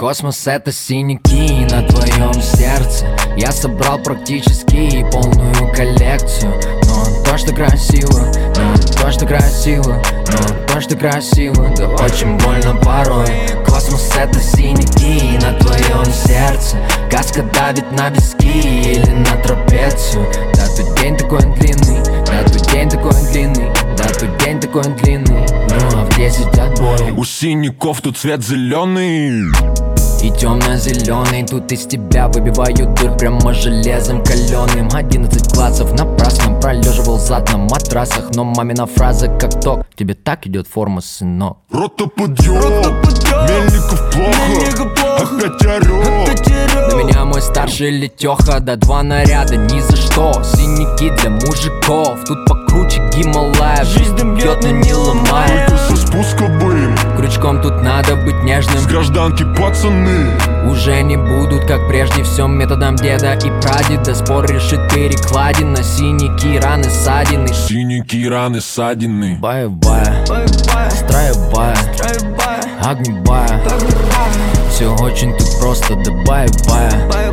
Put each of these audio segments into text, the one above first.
Космос — это синяки на твоем сердце. Я собрал практически полную коллекцию. Но то, что красиво, то, что красиво, то, что красиво, да очень больно порой. Космос — это синяки на твоем сердце. Каска давит на виски или на трапецию. Да, тот день такой длинный, да, тот день такой длинный, да, тот день такой длинный. Ну а в 10 отбой. У синяков тут цвет зеленый И темно-зеленый, тут из тебя выбивают дыр прямо железом каленым. 11 классов напрасно пролеживал зад на матрасах. Но мамина фраза как ток: тебе так идет форма, сынок. Рота подъем, Мельников плохо, опять орёт. На меня мой старший Летёха, да 2 наряда ни за что. Синяки для мужиков, тут покруче Гималая. Жизнь бьет, но не ломает. Только со спуска бы Крючком тут надо быть нежным. с гражданки пацаны Уже не будут, как прежде, все методом деда и прадеда. Спор решит перекладина, синяки, раны, ссадины. Синяки, раны, ссадины. Бая-бая, строя-бая, огни-бая. Все очень тут просто, да бая-бая,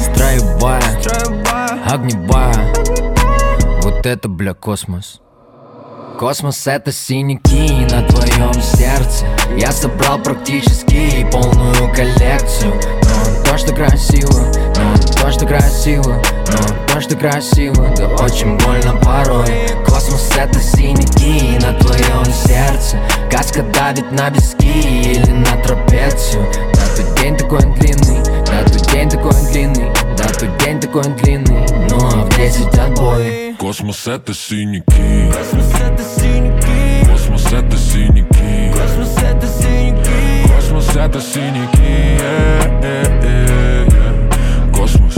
строя-бая, огни-бая. Вот это, бля, космос. Космос — это синяки на твоем сердце. Я собрал практически полную коллекцию. Но то, что красиво, то, что красиво, то, что красиво, да очень больно порой. Космос — это синяки на твоем сердце. Каска давит на виски или на трапецию. Да, тот день такой длинный, да, тот день такой длинный, да, тот день такой длинный. Ну а в 10 отбой. Космос — это синяки. Космос — это синяки. Космос — это синяки. Космос — это синяки. Космос — это синяки. Космос